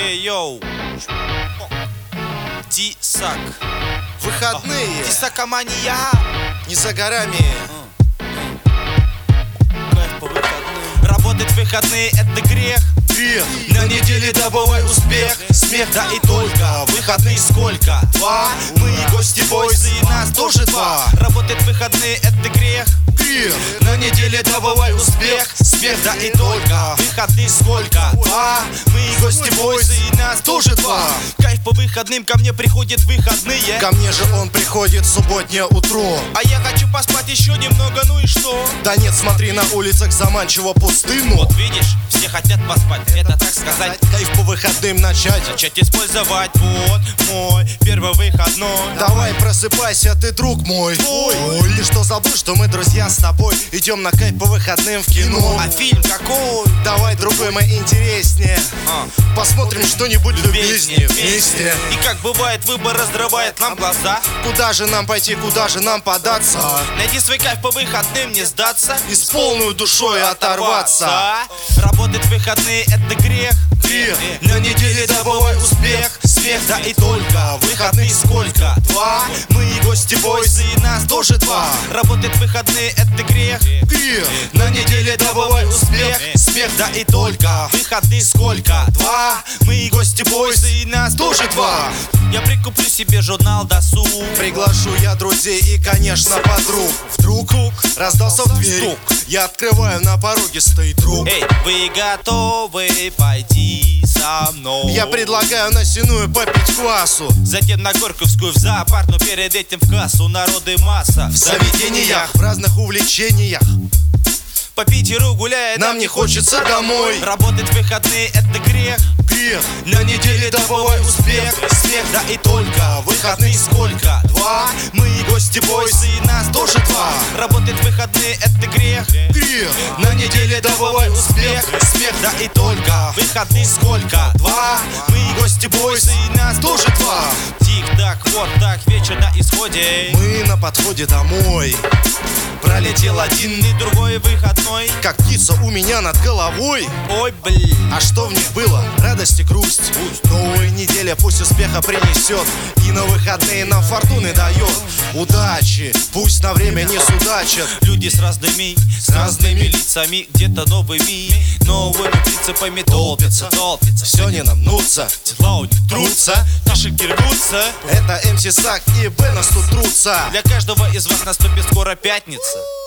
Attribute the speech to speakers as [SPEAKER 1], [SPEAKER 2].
[SPEAKER 1] Эй, йоу. Тисак.
[SPEAKER 2] Выходные.
[SPEAKER 1] Тисакомания.
[SPEAKER 2] Не за горами.
[SPEAKER 1] Кайф по выходным. Работать в выходные — это грех.
[SPEAKER 2] Грех.
[SPEAKER 1] На неделе добывай успех. Смех, да и только. Выходные сколько? Два. Мы и гости бойсы, и нас тоже два. Работать в выходные — это грех.
[SPEAKER 2] Грех.
[SPEAKER 1] На неделе добывай успех. Смех, да и только. Выходные сколько? Два. Мы и гости бойсы, и нас тоже два. Кайф по выходным, ко мне приходят выходные.
[SPEAKER 2] Ко мне же он приходит субботнее утро.
[SPEAKER 1] А я хочу поспать еще немного, ну и что?
[SPEAKER 2] Да нет, смотри, на улицах заманчиво пустынно.
[SPEAKER 1] Вот видишь, все хотят поспать, это так сказать.
[SPEAKER 2] Кайф по выходным начать.
[SPEAKER 1] Начать использовать, вот мой первый выходной.
[SPEAKER 2] Давай просыпайся, ты друг мой.
[SPEAKER 1] Ой.
[SPEAKER 2] Ты что, забыл, что мы друзья с тобой? Идем на кайф по выходным в кино.
[SPEAKER 1] А фильм какой?
[SPEAKER 2] Давай, другой мой интереснее. Посмотрим что-нибудь любезнее вместе.
[SPEAKER 1] И как бывает, выбор разрывает нам глаза.
[SPEAKER 2] Куда же нам пойти, куда же нам податься?
[SPEAKER 1] Найти свой кайф по выходным, не сдаться.
[SPEAKER 2] И с полную душой оторваться.
[SPEAKER 1] Работать в выходные — это грех.
[SPEAKER 2] Грех.
[SPEAKER 1] На неделе добывай успех. Смех, да и только. Выходные сколько? Два. Мы и гости бойсы, и нас тоже два. Работать в выходные — это грех.
[SPEAKER 2] Грех.
[SPEAKER 1] На неделе добывай успех. Смех, да и только. Выходные сколько? Два. Мы и гости бойсы, и нас тоже два. Я прикуплю себе журнал «Досуг».
[SPEAKER 2] Приглашу я друзей и, конечно, подруг. Вдруг раздался в дверь.
[SPEAKER 1] Стук.
[SPEAKER 2] Я открываю, на пороге стоит друг.
[SPEAKER 1] Эй, вы готовы пойти со мной?
[SPEAKER 2] Я предлагаю на Сенную попить квасу.
[SPEAKER 1] Затем на Горьковскую в зоопарк, но перед этим в кассу. Народы масса
[SPEAKER 2] В заведениях, в разных увлечениях.
[SPEAKER 1] по Питеру гуляет.
[SPEAKER 2] Нам не хочется домой.
[SPEAKER 1] Работать в выходные — это грех.
[SPEAKER 2] Грех.
[SPEAKER 1] На неделе добывай успех. Смех, да и только. Выходные сколько? Два. Мы и гости бойсы, и нас тоже два. Работать в выходные — это грех.
[SPEAKER 2] Грех.
[SPEAKER 1] На неделе добывай успех. Смех, да и только. Выходные сколько? Два. Мы и гости бойсы, и нас тоже два. Тик-так, вот так, вечер на исходе.
[SPEAKER 2] Мы на подходе домой.
[SPEAKER 1] Пролетел один и другой выходной.
[SPEAKER 2] Как птица у меня над головой.
[SPEAKER 1] Ой, блин.
[SPEAKER 2] А что в них было? Радость и грусть. Новая неделя пусть успеха принесет. И на выходные нам фортуны дает. Удачи, пусть на время не судачат.
[SPEAKER 1] Люди с разными лицами, где-то новыми принципами толпятся.
[SPEAKER 2] Все не намнутся,
[SPEAKER 1] Дела у них трутся, тишики рвутся.
[SPEAKER 2] это МС Сак и Б нас тут трутся.
[SPEAKER 1] Для каждого из вас наступит скоро пятница.